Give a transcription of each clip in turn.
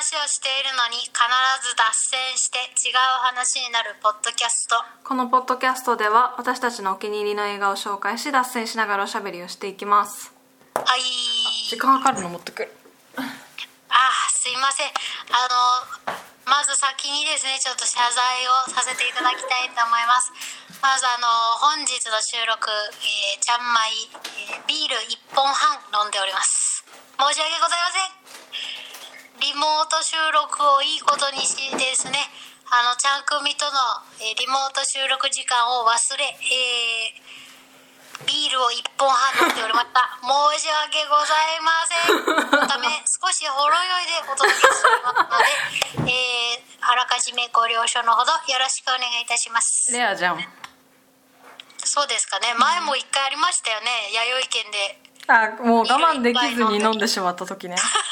話をしているのに必ず脱線して違う話になるポッドキャスト。 このポッドキャストでは私たちのお気に入りの映画を紹介し脱線しながらおしゃべりをしていきます。 はい。 時間かかるの持ってくる。 すいません。まず先にですね、ちょっと謝罪をさせていただきたいと思います。まず本日の収録、ちゃんまい、ビール1本半飲んでおります。申し訳ございません。リモート収録をいいことにしですね、ちゃんくみとの、リモート収録時間を忘れ、ビールを1本半飲んでおりました。申し訳ございません。そのため少しほろ酔いでお届けしておりますので、あらかじめご了承のほどよろしくお願いいたします。 レアじゃん。 そうですかね。前も1回ありましたよね、弥生県で。 もう我慢できずに飲んでしまった時ね。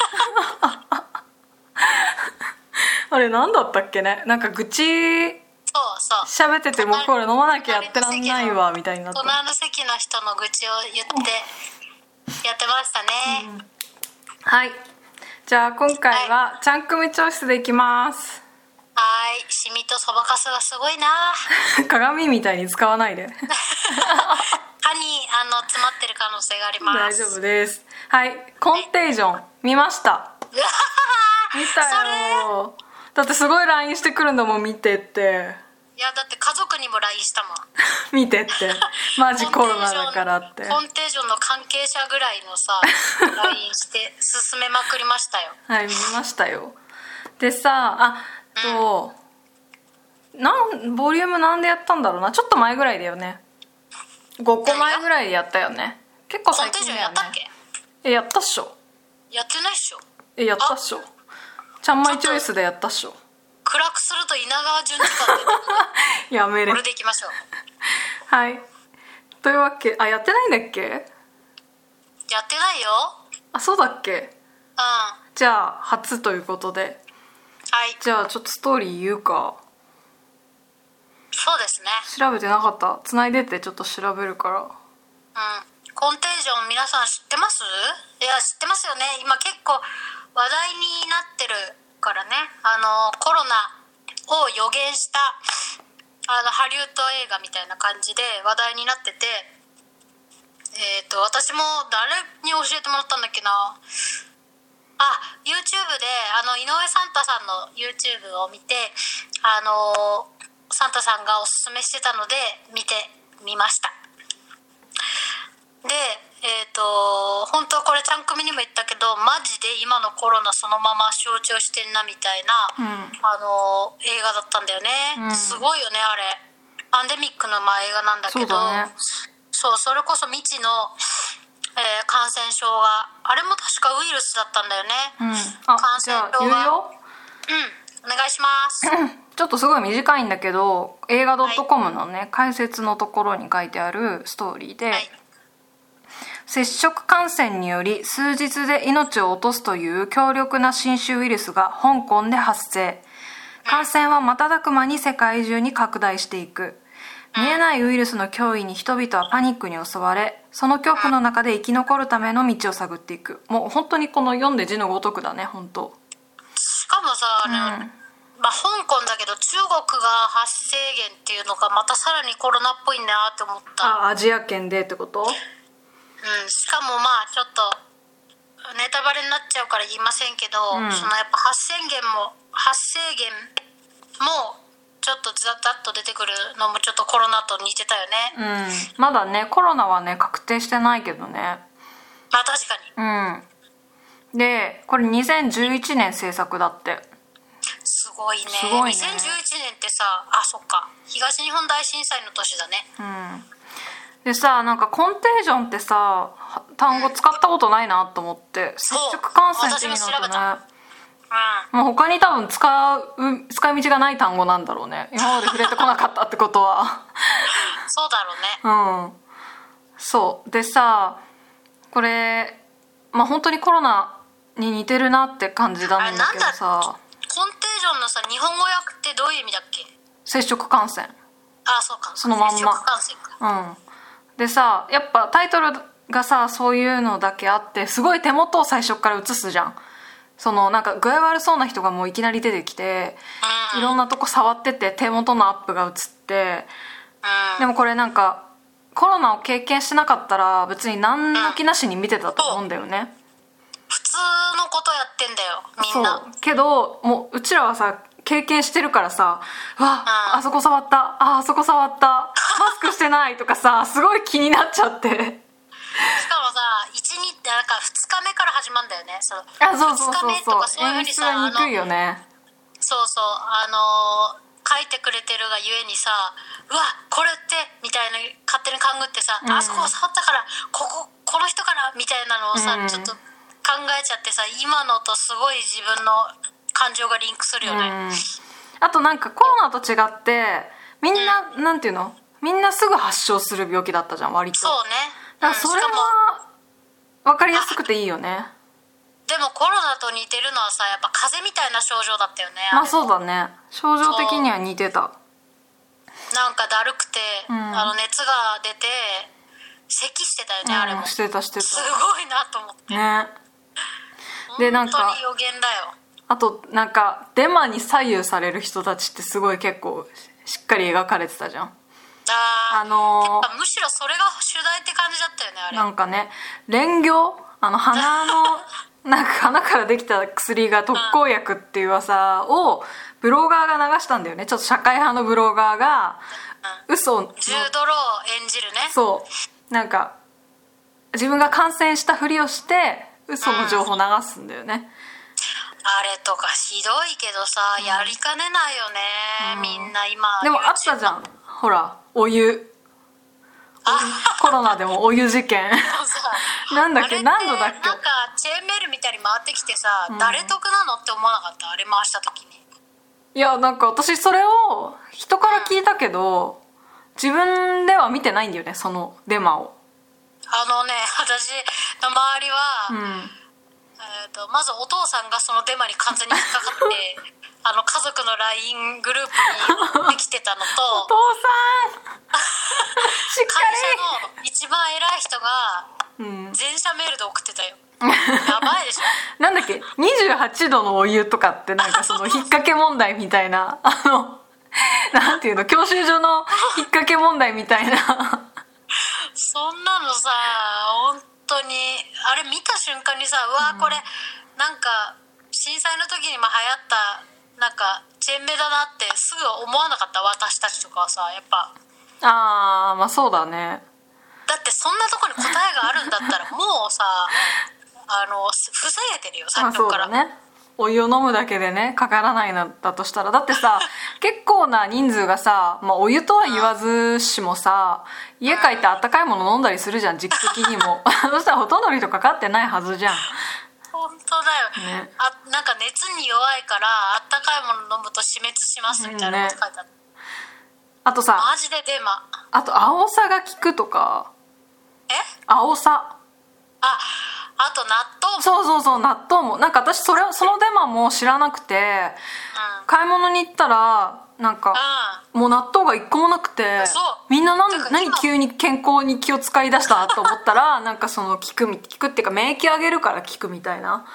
あれ何だったっけね。なんか愚痴そう喋っててもこれ飲まなきゃやってらんないわみたいになった。 隣の席の人の愚痴を言ってやってましたね、 はい。じゃあ今回はちゃんくみチョイスでいきます。 はい。シミとそばかすがすごいな。 鏡みたいに使わないで。 歯に詰まってる可能性があります。 大丈夫です。はい。コンテージョン見ました。見たよ。だってすごい LINE してくるんだもん、見てって。 いやだって家族にも LINE したもん。 見てってマジコロナだからって。 コンテージョンの関係者ぐらいのさLINE して進めまくりましたよ。 はい、見ましたよ。でさボリュームなんでやったんだろうな。ちょっと前ぐらいだよね。5個前ぐらいでやったよね。結構最近だよね。 コンテージョンやったっけ？ やったっしょ。 やってないっしょ。 やったっしょ。ちゃんまいチョイスでやったっしょ。 暗くすると稲川淳二感でやめれ。 これでいきましょう。 はい。というわけやってないんだっけ？ やってないよ。 そうだっけ？ うん。 じゃあ初ということで。 はい。 じゃあちょっとストーリー言うか。 そうですね。 調べてなかった。繋いでってちょっと調べるから。 コンテージョン皆さん知ってます？いや知ってますよね。今結構話題になってるからね。コロナを予言したハリウッド映画みたいな感じで話題になってて、私も誰に教えてもらったんだっけな。YouTube で井上サンタさんの YouTube を見てサンタさんがおすすめしてたので見てみました。で本当はこれちゃんくみにも言ったけどマジで今のコロナそのまま象徴してんなみたいな、映画だったんだよね、すごいよねあれ。パンデミックの映画なんだけど、それこそ未知の、感染症があれも確かウイルスだったんだよね、感染症が。 じゃあ言うよ。 お願いしますちょっとすごい短いんだけど映画 .com のね、解説のところに書いてあるストーリーで、接触感染により数日で命を落とすという強力な新種ウイルスが香港で発生。感染は瞬く間に世界中に拡大していく。見えないウイルスの脅威に人々はパニックに襲われ、その恐怖の中で生き残るための道を探っていく。もう本当にこの読んで字のごとくだね。本当。 しかもさ香港だけど中国が発生源っていうのがまたさらにコロナっぽいなって思った。 アジア圏でってこと？ しかもちょっとネタバレになっちゃうから言いませんけど、そのやっぱ発生源もちょっとザッと出てくるのもちょっとコロナと似てたよね。 まだねコロナはね確定してないけどね。 確かに。でこれ2011年制作だって。 すごいね。2011年ってさそっか東日本大震災の年だね。 でさなんかコンテージョンってさ単語使ったことないなと思って。接触感染っていうのとね、もう他に多分使い道がない単語なんだろうね。今まで触れてこなかったってことはそうだろうね。 そうでさこれ本当にコロナに似てるなって感じなんだけどさ、 コンテージョンのさ日本語訳ってどういう意味だっけ？ 接触感染。 そうか。 そのまんま。 接触感染か。 でさやっぱタイトルがさそういうのだけあってすごい手元を最初から映すじゃん。 そのなんか具合悪そうな人がもういきなり出てきて、いろんなとこ触ってて手元のアップが映って、でもこれなんかコロナを経験してなかったら別に何の気なしに見てたと思うんだよね。 普通のことやってんだよみんな。 そうけどもううちらはさ経験してるからさ、あそこ触った、あそこ触った、マスクしてないとかさすごい気になっちゃって。しかもさなんか2日目から始まるんだよね。そうそう 2日目とかそういうふうにさ、 演出が憎いよね。 そう書いてくれてるがゆえにさ、うわこれってみたいな勝手に勘ぐってさ、あそこを触ったからこの人からみたいなのをさ、ちょっと考えちゃってさ、今のとすごい自分の感情がリンクするよね。 あとなんかコロナと違ってみんな、なんていうの、みんなすぐ発症する病気だったじゃん割と。 そうね。 だからそれは分かりやすくていいよね。 でもコロナと似てるのはさ、やっぱ風邪みたいな症状だったよね。 まあそうだね、症状的には似てた。 なんかだるくて、熱が出て咳してたよね、あれも。 してた。すごいなと思ってね。でなんか本当に予言だよ。 あとなんかデマに左右される人たちってすごい結構しっかり描かれてたじゃん。 やっぱむしろそれが主題って感じだったよね、あれ。 なんかね、蓮魚、鼻のなんか鼻からできた薬が特効薬っていう噂をブロガーが流したんだよね。ちょっと社会派のブロガーが嘘のジュードローを演じるね。 そうなんか自分が感染したふりをして嘘の情報を流すんだよね。 あれとかひどいけどさ、やりかねないよね、みんな今。 でもあったじゃん、ほらお湯、コロナでもお湯事件なんだっけ、何度だっけ。 なんかチェーンメールみたいに回ってきてさ、誰得なのって思わなかった？あれ回した時に。 いやなんか私それを人から聞いたけど、自分では見てないんだよね、そのデマを。 私の周りは、まずお父さんがそのデマに完全に引っかかって家族の LINE グループにできてたのとお父さんしっかり会社の一番偉い人が全社メールで送ってたよ。やばいでしょなんだっけ、28度のお湯とかってなんかその引っ掛け問題みたいななんていうの、教習所の引っ掛け問題みたいなそんなのさ、本当にあれ見た瞬間にさ、うわこれなんか震災の時にも流行ったなんかチェンメだなってすぐ思わなかった？私たちとかはさ、やっぱまあそうだね。 だってそんなとこに答えがあるんだったらもうさ防げてるよ、さっきから。 そうだね、お湯を飲むだけでねかからないんだとしたら、だってさ結構な人数がさ、お湯とは言わずしもさ、家帰ってあったかいもの飲んだりするじゃん、時期的にもそしたらほとんどの人かかってないはずじゃん。 本当だよ、ね、なんか熱に弱いからあったかいもの飲むと死滅しますみたいなこと書いてあった、 あとさ、 マジでデマ。 あと青さが効くとか。青さ、 あと納豆も。 そう納豆もなんか私そのデマも知らなくて、買い物に行ったらなんか、もう納豆が一個もなくて、みんな何急に健康に気を使い出したと思ったらなんかその効くっていうか免疫上げるから効くみたいな。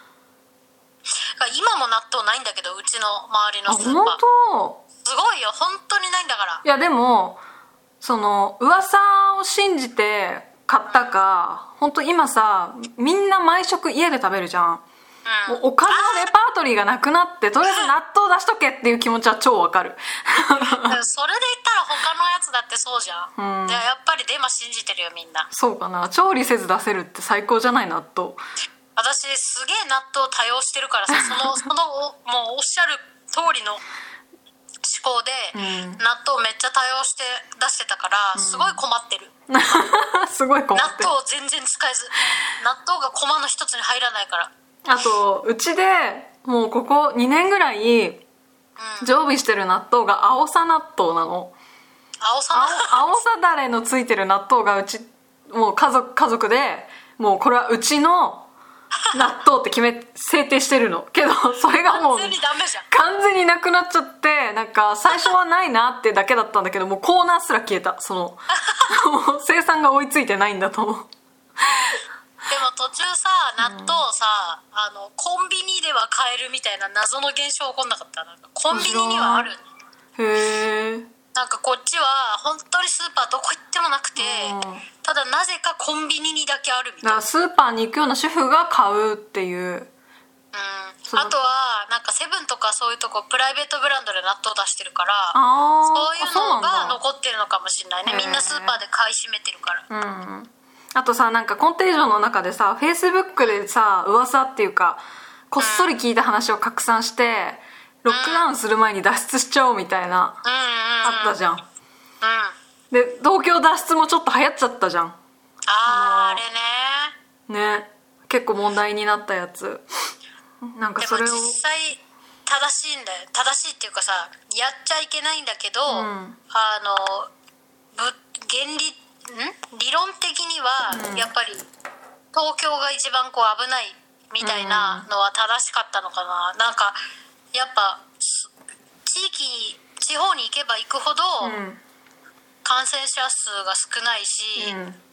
今も納豆ないんだけど、うちの周りのスーパー。 本当？ すごいよ、本当にないんだから。 いやでもその噂を信じて買ったか、本当今さみんな毎食家で食べるじゃん、もうおかずのレパートリーがなくなって、とりあえず納豆出しとけっていう気持ちは超わかるそれで言ったら他のやつだってそうじゃん、やっぱりデマ信じてるよみんな。 そうかな、調理せず出せるって最高じゃない、納豆。 私すげえ納豆多用してるからさ、そのもうおっしゃる通りの思考で、納豆めっちゃ多用して出してたから、すごい困ってるすごい困ってる。 納豆を全然使えず、納豆がコマの一つに入らないから。 あとうちでもうここ2年ぐらい常備してる納豆が青さ納豆なの。青さだれのついてる納豆がうちもう家族でもうこれはうちの納豆って制定してるのけど、それがもう完全にダメじゃん。 完全になくなっちゃって、なんか最初はないなってだけだったんだけど、もうコーナーすら消えた。もう生産が追いついてないんだと思う。 でも途中さ納豆さ、コンビニでは買えるみたいな謎の現象起こんなかった？なんかコンビニにはある。 へえ。 なんかこっちは本当にスーパーどこ行ってもなくて、ただなぜかコンビニにだけあるみたいな。 だからスーパーに行くような主婦が買うっていう。 あとはなんかセブンとかそういうとこプライベートブランドで納豆出してるから、そういうのが残ってるのかもしれないね。みんなスーパーで買い占めてるから。 あとさ、なんかコンテージョンの中でさ、フェイスブックでさ、噂っていうかこっそり聞いた話を拡散して、ロックダウンする前に脱出しちゃおうみたいな、あったじゃん。で東京脱出もちょっと流行っちゃったじゃん。 あれね、結構問題になったやつ。なんかそれをでも実際正しいんだよ。正しいっていうかさ、やっちゃいけないんだけど、理論的にはやっぱり東京が一番こう危ないみたいなのは正しかったのかな。なんかやっぱ地方に行けば行くほど感染者数が少ないし、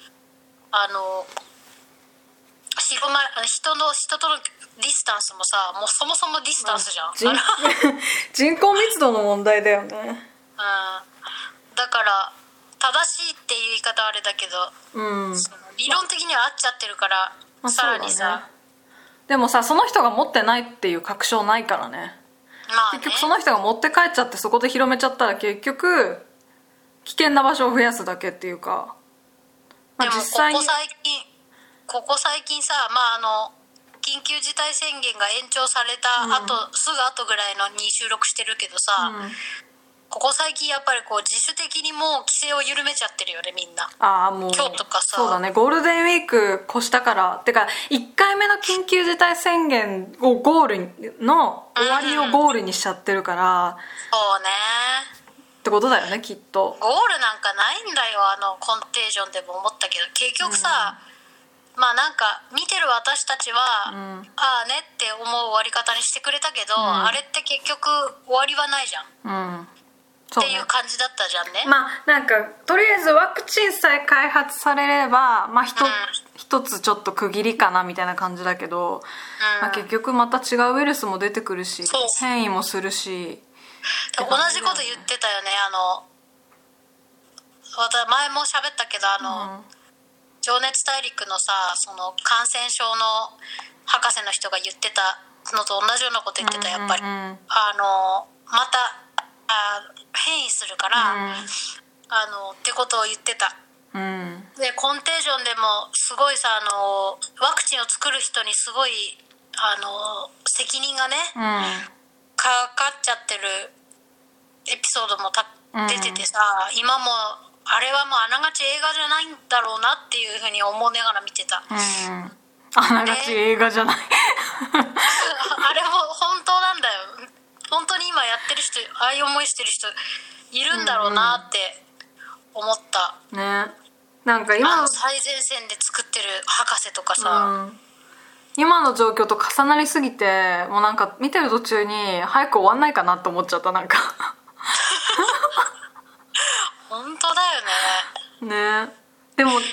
人とのディスタンスもさ、もうそもそもディスタンスじゃん。 人口密度の問題だよね。 だから正しいっていう言い方はあれだけど、理論的には合っちゃってるから、さらにさ、 でもさ、その人が持ってないっていう確証ないからね。結局その人が持って帰っちゃってそこで広めちゃったら結局危険な場所を増やすだけっていうか、 でもここ最近さ、緊急事態宣言が延長されたすぐ後ぐらいのに収録してるけどさ、ここ最近やっぱりこう自主的にもう規制を緩めちゃってるよね、みんな。 もう今日とかさ、 そうだね、ゴールデンウィーク越したからってか、1回目の緊急事態宣言をゴールの終わりをゴールにしちゃってるから、 そうねってことだよね、きっと。 ゴールなんかないんだよ。コンテージョンでも思ったけど、結局さ、なんか見てる私たちは、ああねって思う終わり方にしてくれたけど、あれって結局終わりはないじゃん、っていう感じだったじゃんね。 なんかとりあえずワクチンさえ開発されれば、一つちょっと区切りかなみたいな感じだけど、結局また違うウイルスも出てくるし、変異もするし、 同じこと言ってたよね。前も喋ったけど、情熱大陸のさ、その感染症の博士の人が言ってたのと同じようなこと言ってた。やっぱりまた変異するから、ってことを言ってた。でコンテージョンでもすごいさ、ワクチンを作る人にすごい責任がね、かかっちゃってるエピソードも出ててさ、今もあれはもうあながち映画じゃないんだろうなっていうふうに思いながら見てた。 あながち映画じゃないあれも本当なんだよ。本当に今やってる人、ああいう思いしてる人いるんだろうなって思ったね。なんか今の最前線で作ってる博士とかさ、 今の状況と重なりすぎて、もうなんか見てる途中に早く終わんないかなと思っちゃった。なんか本当だよね。ね、でも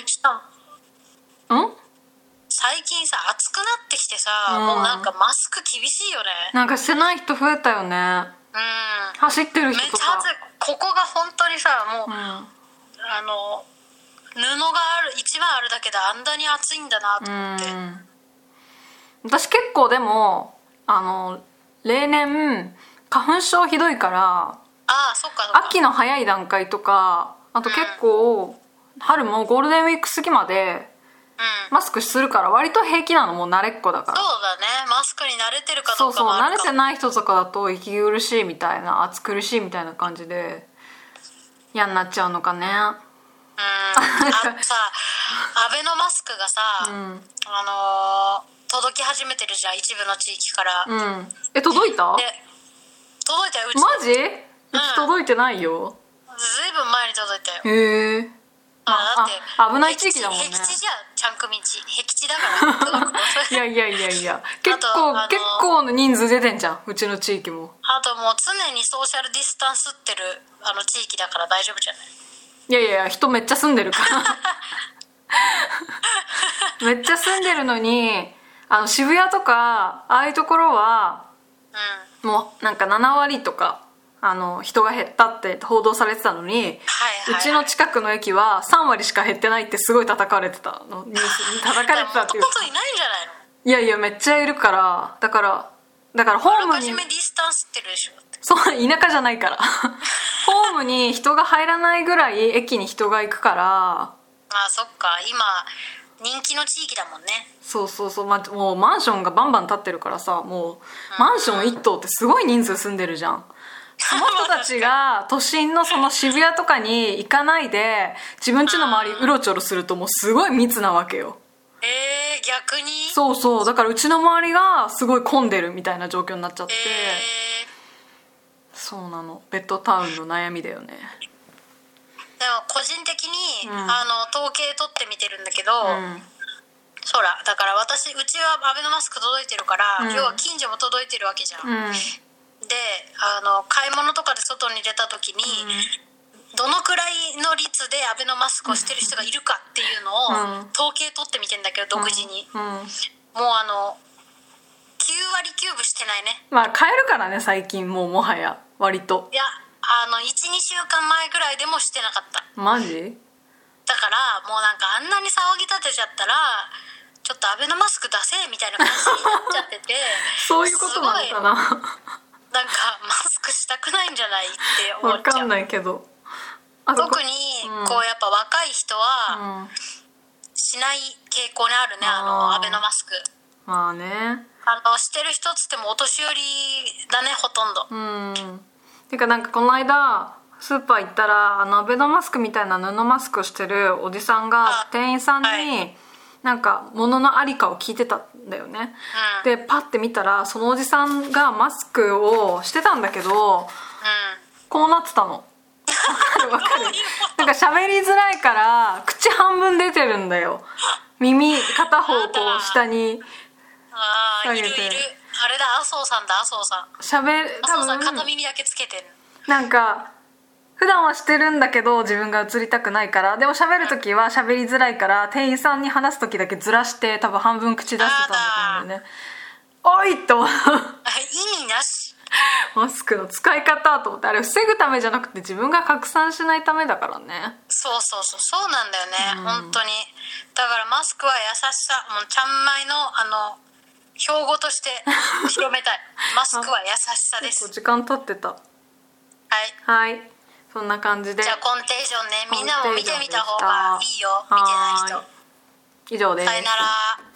最近さ暑くなってきてさ、もうなんかマスク厳しいよね。 なんかしてない人増えたよね。走ってる人とかめっちゃ暑い。ここが本当にさ、もう、布が一番あるだけであんなに暑いんだなと思って。 私結構でも例年花粉症ひどいから、 そっか秋の早い段階とか、あと結構春もゴールデンウィーク過ぎまでマスクするから割と平気なの。もう慣れっこだから。 そうだね、マスクに慣れてるかどうかもあるかも。 慣れてない人とかだと息苦しいみたいな、暑苦しいみたいな感じで嫌になっちゃうのかね。 さ、アベノマスクがさ、届き始めてるじゃん、一部の地域から。 届いた？ 届いたよ、うち。 マジ？うち届いてないよ。 ずいぶん前に届いたよ。 へえ。 だって危ない地域だもんね。 僻地じゃん、チャンク道僻地だからいや結構の人数出てんじゃん、うちの地域も。 あともう常にソーシャルディスタンスってる地域だから大丈夫じゃない？ いや人めっちゃ住んでるからめっちゃ住んでるのに渋谷とかああいうところは、もうなんか7割とか人が減ったって報道されてたのに、うちの近くの駅は3割しか減ってないってすごい叩かれてたの、ニュースに叩かれてたっていうか、 もともといないんじゃないの？ いやいやめっちゃいるから、だからホームにあらかじめディスタンスってるでしょ。 そう、田舎じゃないからホームに人が入らないぐらい駅に人が行くから。 あ、そっか、今人気の地域だもんね。 そうそうそう、もうマンションがバンバン建ってるからさ、もうマンション1棟ってすごい人数住んでるじゃん。その人たちが都心のその渋谷とかに行かないで自分家の周りうろちょろするともうすごい密なわけよ。 逆に？ そうそう、だからうちの周りがすごい混んでるみたいな状況になっちゃって、そうなの、ベッドタウンの悩みだよね。 でも個人的に、統計取ってみてるんだけど、そうだからうちはアベノマスク届いてるから、要は近所も届いてるわけじゃん、で買い物とかで外に出た時に、どのくらいの率でアベノマスクをしてる人がいるかっていうのを統計取ってみてんだけど、独自に、もう9割9分してないね。 買えるからね最近、もうもはや割と。 いや12週間前ぐらいでもしてなかった。 マジ？ だからもうなんかあんなに騒ぎ立てちゃったらちょっとアベノマスク出せみたいな感じになっちゃっててそういうことなのかななんかマスクしたくないんじゃないって思っちゃう。 分かんないけど、 特にこうやっぱ若い人はしない傾向にあるね、アベノマスク。 まあね、 してる人っつってもお年寄りだね、ほとんど。 てかなんかこの間スーパー行ったらアベノマスクみたいな布マスクしてるおじさんが店員さんになんか物のありかを聞いてたんだよね、でパッて見たらそのおじさんがマスクをしてたんだけど、こうなってたの。わかるなんか喋りづらいから口半分出てるんだよ、耳片方こう下に下げて。 いるあれだ、麻生さんだ、麻生さん片耳だけつけてる。 なんか普段はしてるんだけど自分が映りたくないから、でも喋る時は喋りづらいから店員さんに話す時だけずらして多分半分口出してたんだと思うんだよね。おいと意味なしマスクの使い方と思って、あれ防ぐためじゃなくて自分が拡散しないためだからね。 そうなんだよね、本当に。だからマスクは優しさ、もうちゃんまいの標語として広めたいマスクは優しさです。 時間経ってた。はい、そんな感じで。 じゃあコンテージョンね、みんなも見てみた方がいいよ、見てない人。 以上です。 さよなら。